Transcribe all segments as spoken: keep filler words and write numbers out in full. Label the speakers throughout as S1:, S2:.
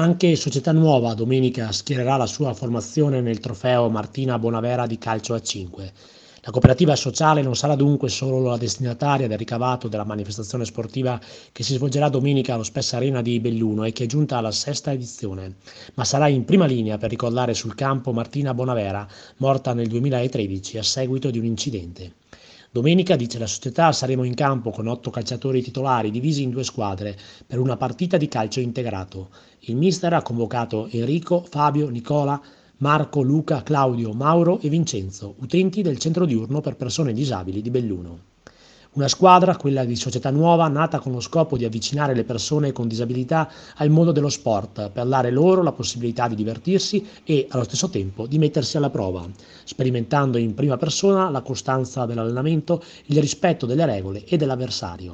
S1: Anche Società Nuova domenica schiererà la sua formazione nel trofeo Martina Bonavera di calcio a cinque. La cooperativa sociale non sarà dunque solo la destinataria del ricavato della manifestazione sportiva che si svolgerà domenica allo Spessa Arena di Belluno e che è giunta alla sesta edizione, ma sarà in prima linea per ricordare sul campo Martina Bonavera, morta nel duemilatredici a seguito di un incidente. Domenica, dice la società, saremo in campo con otto calciatori titolari divisi in due squadre per una partita di calcio integrato. Il mister ha convocato Enrico, Fabio, Nicola, Marco, Luca, Claudio, Mauro e Vincenzo, utenti del centro diurno per persone disabili di Belluno. Una squadra, quella di Società Nuova, nata con lo scopo di avvicinare le persone con disabilità al mondo dello sport, per dare loro la possibilità di divertirsi e, allo stesso tempo, di mettersi alla prova, sperimentando in prima persona la costanza dell'allenamento, il rispetto delle regole e dell'avversario.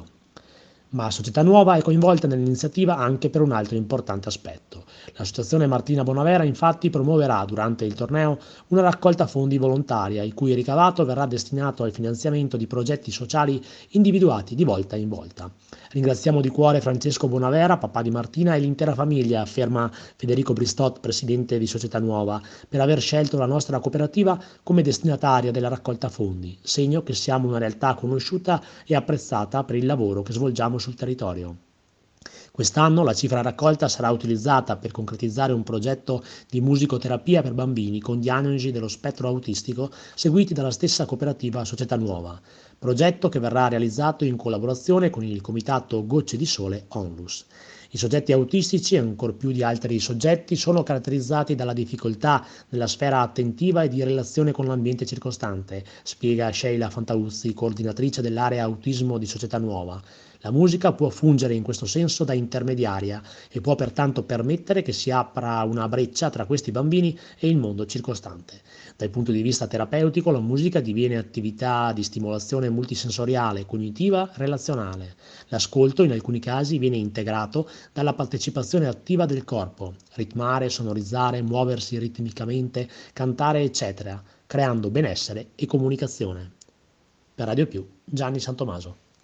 S1: Ma Società Nuova è coinvolta nell'iniziativa anche per un altro importante aspetto. L'associazione Martina Bonavera infatti promuoverà durante il torneo una raccolta fondi volontaria, il cui ricavato verrà destinato al finanziamento di progetti sociali individuati di volta in volta. Ringraziamo di cuore Francesco Bonavera, papà di Martina, e l'intera famiglia, afferma Federico Bristot, presidente di Società Nuova, per aver scelto la nostra cooperativa come destinataria della raccolta fondi, segno che siamo una realtà conosciuta e apprezzata per il lavoro che svolgiamo sul territorio. Quest'anno la cifra raccolta sarà utilizzata per concretizzare un progetto di musicoterapia per bambini con diagnosi dello spettro autistico seguiti dalla stessa cooperativa Società Nuova, progetto che verrà realizzato in collaborazione con il comitato Gocce di Sole Onlus. I soggetti autistici, ancor più di altri soggetti, sono caratterizzati dalla difficoltà nella sfera attentiva e di relazione con l'ambiente circostante, spiega Sheila Fantauzzi, coordinatrice dell'area autismo di Società Nuova. La musica può fungere in questo senso da intermediaria e può pertanto permettere che si apra una breccia tra questi bambini e il mondo circostante. Dal punto di vista terapeutico, la musica diviene attività di stimolazione multisensoriale, cognitiva, relazionale. L'ascolto in alcuni casi viene integrato dalla partecipazione attiva del corpo, ritmare, sonorizzare, muoversi ritmicamente, cantare, eccetera, creando benessere e comunicazione. Per Radio Più, Gianni Santomaso.